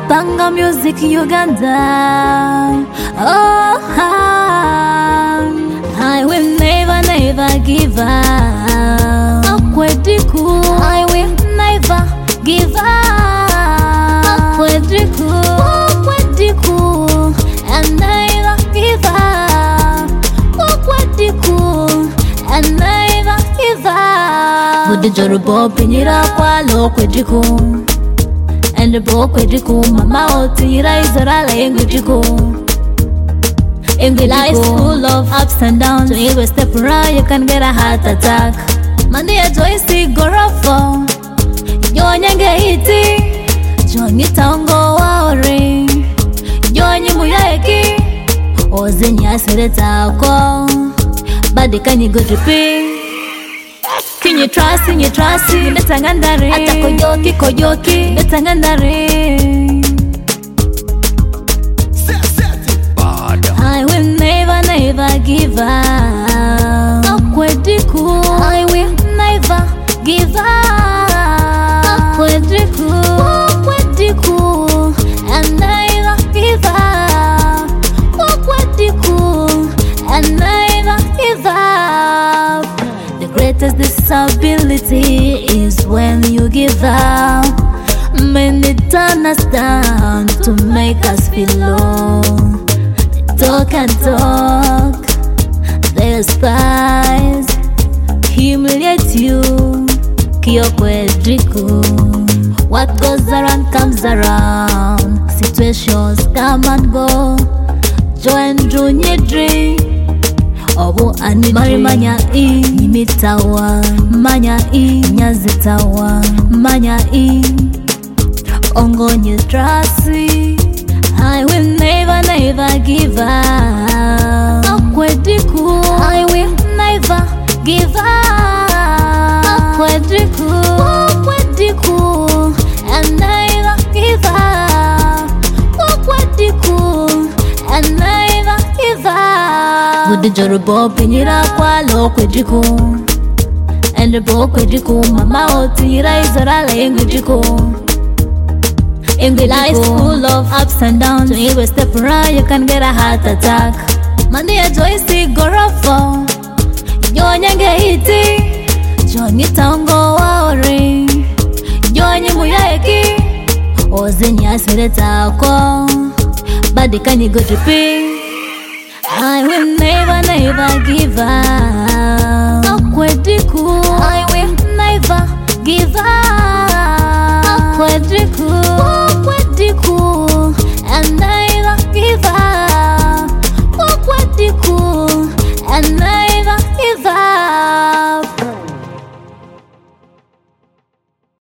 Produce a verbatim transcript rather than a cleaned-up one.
Banga Music Uganda. Oh, I will never, never give up. Akwediku, I will never give up. Akwediku, Akwediku, and never give up. Akwediku, and never give up. Would the Jorubo Pinira Kwalo Kwediku? And the book with the cool, Mama, Tira is a language. In the life full of ups and downs, when you step around, you can get a heart attack. Monday, I joy stick go rough for Join and get it. Join your tango, worry. Join your muyaki. Or Zenya said it's our call. But the can you go to pay? Can you trust in your trust in the Tangandare? Atakoyoki, koyoki, the Tangandare. I will never, never give up. Akwediku, I will never give up. Akwediku, Akwediku, and never give up. Akwediku, and never give up. The greatest disability is when you give up. Many turn us down to make us feel low. They talk and talk, they despise, humiliate you. Kiyokwediku. What goes around comes around. Situations come and go. Join Junior Dream. Obo ani mari manya I nimitawa, manya I nyazitawa, manya I ongonye trasi. I will never, never give up. Akwediku, I will never give up. Akwediku, Akwediku, and never give up. Akwediku, and never give up. Would the Jorubo Pinira Kwalo Kwediku? And the book Kwediku, Mama, Tira is a language. In the life full of ups and downs, when you step around, you can get a heart attack. Monday, I joy stick go rough for Join and get it. Join your tango, worry. Join your muyaki. Or Zenya said it's our call. But the can you go to pay? I will never, never give up.